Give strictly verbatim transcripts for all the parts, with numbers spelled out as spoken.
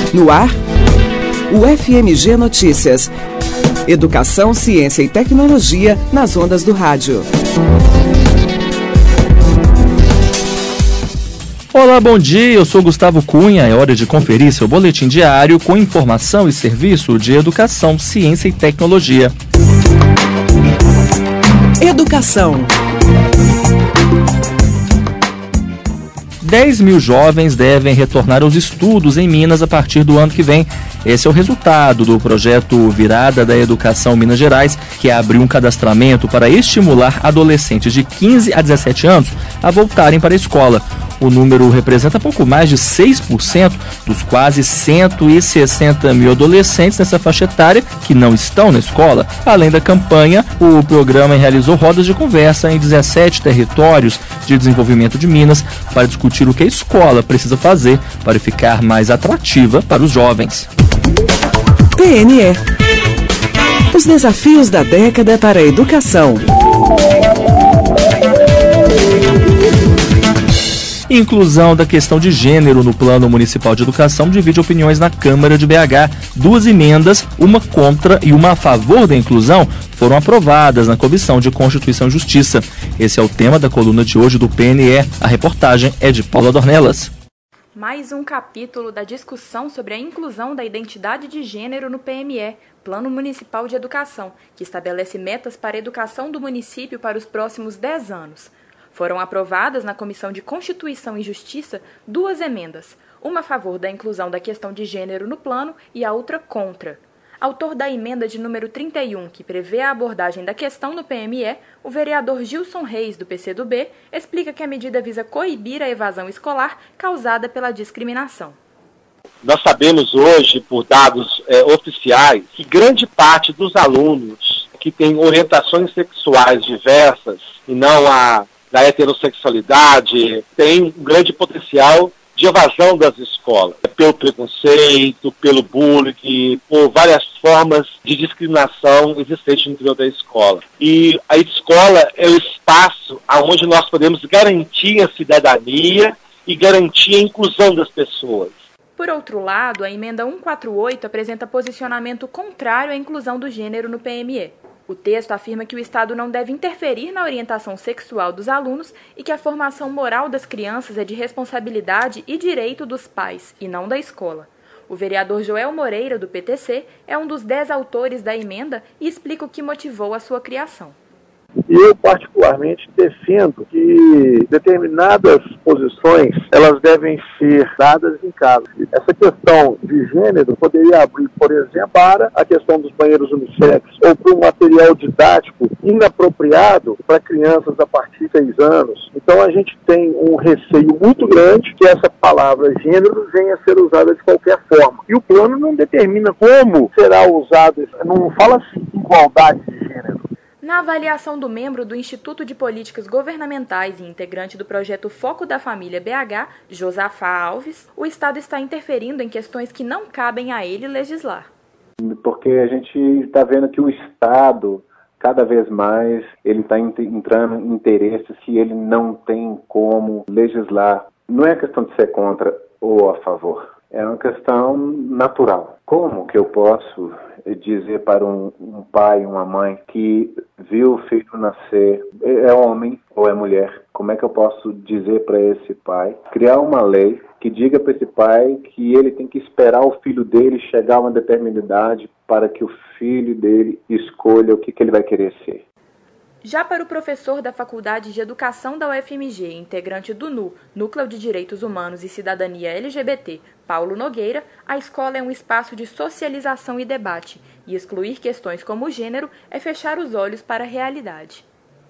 No ar, o F M G Notícias. Educação, ciência e tecnologia nas ondas do rádio. Olá, bom dia, eu sou Gustavo Cunha. É hora de conferir seu boletim diário com informação e serviço de educação, ciência e tecnologia. Educação. dez mil jovens devem retornar aos estudos em Minas a partir do ano que vem. Esse é o resultado do projeto Virada da Educação Minas Gerais, que abriu um cadastramento para estimular adolescentes de quinze a dezessete anos a voltarem para a escola. O número representa pouco mais de seis por cento dos quase cento e sessenta mil adolescentes nessa faixa etária que não estão na escola. Além da campanha, o programa realizou rodas de conversa em dezessete territórios de desenvolvimento de Minas para discutir o que a escola precisa fazer para ficar mais atrativa para os jovens. P N E. Os desafios da década para a educação. Inclusão da questão de gênero no Plano Municipal de Educação divide opiniões na Câmara de B H. Duas emendas, uma contra e uma a favor da inclusão, foram aprovadas na Comissão de Constituição e Justiça. Esse é o tema da coluna de hoje do P N E. A reportagem é de Paula Dornelas. Mais um capítulo da discussão sobre a inclusão da identidade de gênero no P M E, Plano Municipal de Educação, que estabelece metas para a educação do município para os próximos dez anos. Foram aprovadas na Comissão de Constituição e Justiça duas emendas, uma a favor da inclusão da questão de gênero no plano e a outra contra. Autor da emenda de número trinta e um, que prevê a abordagem da questão no P M E, o vereador Gilson Reis, do P C do B, explica que a medida visa coibir a evasão escolar causada pela discriminação. Nós sabemos hoje, por dados é, oficiais, que grande parte dos alunos que têm orientações sexuais diversas e não a da heterossexualidade, tem um grande potencial de evasão das escolas, pelo preconceito, pelo bullying, por várias formas de discriminação existentes no interior da escola. E a escola é o espaço onde nós podemos garantir a cidadania e garantir a inclusão das pessoas. Por outro lado, a emenda cento e quarenta e oito apresenta posicionamento contrário à inclusão do gênero no P M E. O texto afirma que o Estado não deve interferir na orientação sexual dos alunos e que a formação moral das crianças é de responsabilidade e direito dos pais, e não da escola. O vereador Joel Moreira, do P T C, é um dos dez autores da emenda e explica o que motivou a sua criação. Eu, particularmente, defendo que determinadas posições elas devem ser dadas em casa. Essa questão de gênero poderia abrir, por exemplo, para a questão dos banheiros unissex ou para um material didático inapropriado para crianças a partir de seis anos. Então, a gente tem um receio muito grande que essa palavra gênero venha a ser usada de qualquer forma. E o plano não determina como será usado, não fala assim, igualdade de gênero. Na avaliação do membro do Instituto de Políticas Governamentais e integrante do projeto Foco da Família B H, Josafá Alves, o Estado está interferindo em questões que não cabem a ele legislar. Porque a gente está vendo que o Estado, cada vez mais, ele está entrando em interesses que ele não tem como legislar. Não é questão de ser contra ou a favor. É uma questão natural. Como que eu posso dizer para um, um pai, uma mãe que viu o filho nascer, é homem ou é mulher? Como é que eu posso dizer para esse pai, criar uma lei que diga para esse pai que ele tem que esperar o filho dele chegar a uma determinada idade para que o filho dele escolha o que, que ele vai querer ser? Já para o professor da Faculdade de Educação da U F M G, integrante do N U, Núcleo de Direitos Humanos e Cidadania L G B T, Paulo Nogueira, a escola é um espaço de socialização e debate, e excluir questões como o gênero é fechar os olhos para a realidade.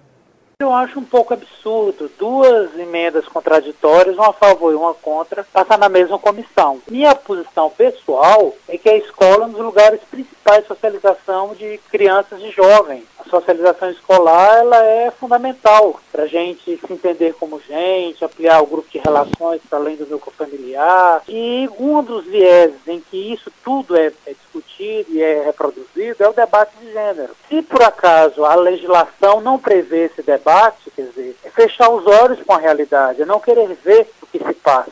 Eu acho um pouco absurdo duas emendas contraditórias, uma a favor e uma contra, passar na mesma comissão. Minha posição pessoal é que a escola é um dos lugares principais de socialização de crianças e jovens. A socialização escolar ela é fundamental para a gente se entender como gente, ampliar o grupo de relações para além do núcleo familiar. E um dos vieses em que isso tudo é, é discutido e é reproduzido é o debate de gênero. Se por acaso a legislação não prevê esse debate, quer dizer, é fechar os olhos com a realidade, é não querer ver o que se passa.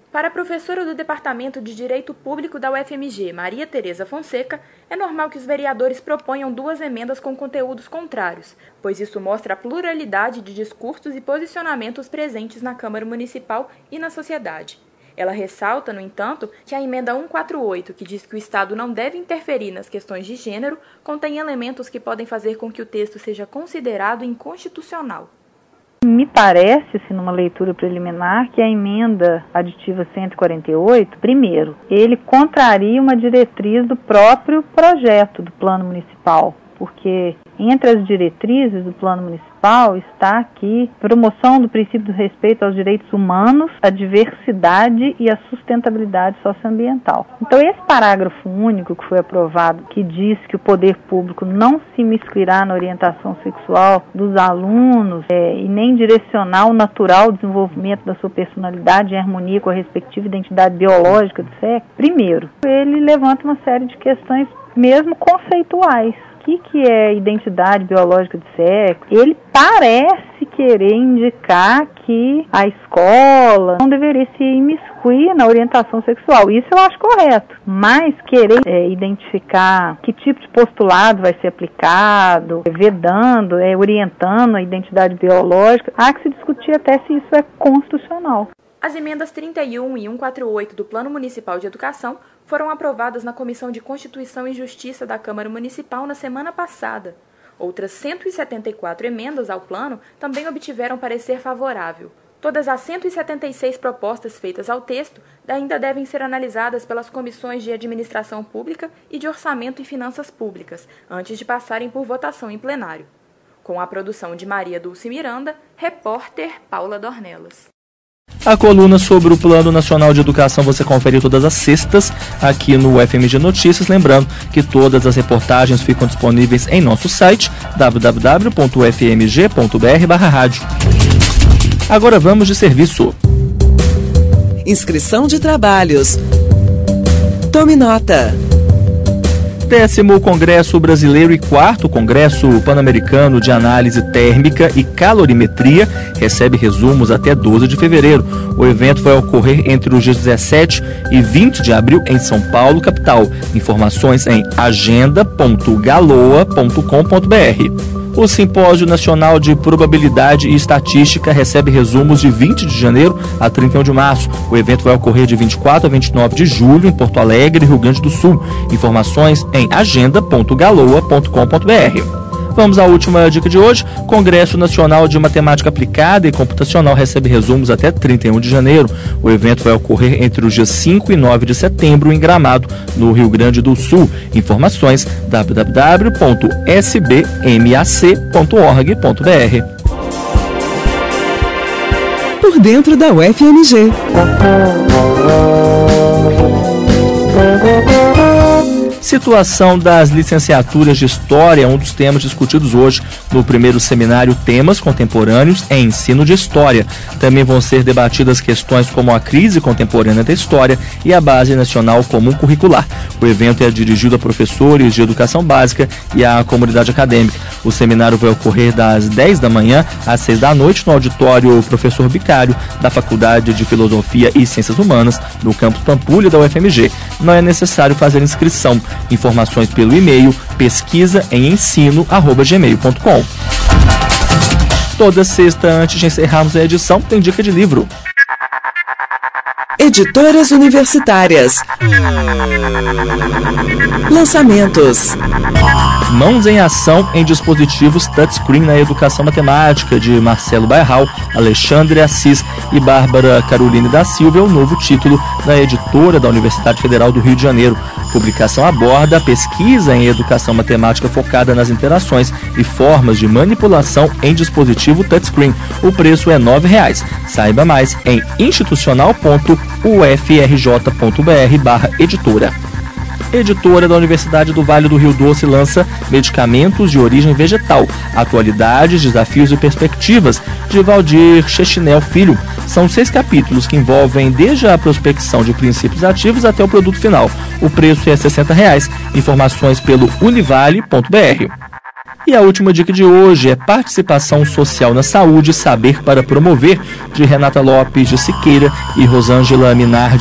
Para a professora do Departamento de Direito Público da U F M G, Maria Tereza Fonseca, é normal que os vereadores proponham duas emendas com conteúdos contrários, pois isso mostra a pluralidade de discursos e posicionamentos presentes na Câmara Municipal e na sociedade. Ela ressalta, no entanto, que a emenda cento e quarenta e oito, que diz que o Estado não deve interferir nas questões de gênero, contém elementos que podem fazer com que o texto seja considerado inconstitucional. Me parece, assim, numa leitura preliminar, que a emenda aditiva cento e quarenta e oito, primeiro, ele contraria uma diretriz do próprio projeto do Plano Municipal, porque entre as diretrizes do Plano Municipal está aqui promoção do princípio do respeito aos direitos humanos, a diversidade e a sustentabilidade socioambiental. Então, esse parágrafo único que foi aprovado, que diz que o poder público não se imiscuirá na orientação sexual dos alunos é, e nem direcionar o natural desenvolvimento da sua personalidade em harmonia com a respectiva identidade biológica do sexo, primeiro, ele levanta uma série de questões mesmo conceituais. O que, que é identidade biológica de sexo? Ele parece querer indicar que a escola não deveria se imiscuir na orientação sexual. Isso eu acho correto. Mas querer é, identificar que tipo de postulado vai ser aplicado, vedando, é, orientando a identidade biológica, há que se discutir até se isso é constitucional. As emendas trinta e um e cento e quarenta e oito do Plano Municipal de Educação foram aprovadas na Comissão de Constituição e Justiça da Câmara Municipal na semana passada. Outras cento e setenta e quatro emendas ao plano também obtiveram parecer favorável. Todas as cento e setenta e seis propostas feitas ao texto ainda devem ser analisadas pelas comissões de Administração Pública e de Orçamento e Finanças Públicas, antes de passarem por votação em plenário. Com a produção de Maria Dulce Miranda, repórter Paula Dornelas. A coluna sobre o Plano Nacional de Educação você confere todas as sextas aqui no U F M G Notícias. Lembrando que todas as reportagens ficam disponíveis em nosso site w w w ponto u f m g ponto b r barra rádio. Agora vamos de serviço. Inscrição de trabalhos. Tome nota. Décimo Congresso Brasileiro e quarto Congresso Pan-Americano de Análise Térmica e Calorimetria recebe resumos até doze de fevereiro. O evento vai ocorrer entre os dias dezessete e vinte de abril em São Paulo, capital. Informações em agenda ponto galoa ponto com ponto b r. O Simpósio Nacional de Probabilidade e Estatística recebe resumos de vinte de janeiro a trinta e um de março. O evento vai ocorrer de vinte e quatro a vinte e nove de julho em Porto Alegre, Rio Grande do Sul. Informações em agenda ponto galoa ponto com ponto b r. Vamos à última dica de hoje. Congresso Nacional de Matemática Aplicada e Computacional recebe resumos até trinta e um de janeiro. O evento vai ocorrer entre os dias cinco e nove de setembro em Gramado, no Rio Grande do Sul. Informações w w w ponto s b m a c ponto org ponto b r. Por dentro da U F M G. Situação das licenciaturas de História é um dos temas discutidos hoje no primeiro seminário Temas Contemporâneos em Ensino de História. Também vão ser debatidas questões como a crise contemporânea da história e a Base Nacional Comum Curricular. O evento é dirigido a professores de educação básica e à comunidade acadêmica. O seminário vai ocorrer das dez da manhã às seis da noite no auditório Professor Bicário da Faculdade de Filosofia e Ciências Humanas, no campus Pampulha da U F M G. Não é necessário fazer inscrição. Informações pelo e-mail pesquisa em ensino arroba gmail ponto com. Toda sexta, antes de encerrarmos a edição, tem dica de livro. Editoras universitárias. Lançamentos. Mãos em Ação em Dispositivos Touchscreen na Educação Matemática, de Marcelo Bairral, Alexandre Assis e Bárbara Caroline da Silva, é o novo título da editora da Universidade Federal do Rio de Janeiro. A publicação aborda a pesquisa em educação matemática focada nas interações e formas de manipulação em dispositivo touchscreen. O preço é nove reais. Saiba mais em institucional ponto u f r j ponto b r barra editora. Editora da Universidade do Vale do Rio Doce lança Medicamentos de Origem Vegetal, Atualidades, Desafios e Perspectivas, de Valdir Chechinel Filho. São seis capítulos que envolvem desde a prospecção de princípios ativos até o produto final. O preço é sessenta reais. Informações pelo univale ponto b r. E a última dica de hoje é Participação Social na Saúde, Saber para Promover, de Renata Lopes de Siqueira e Rosângela Minardi.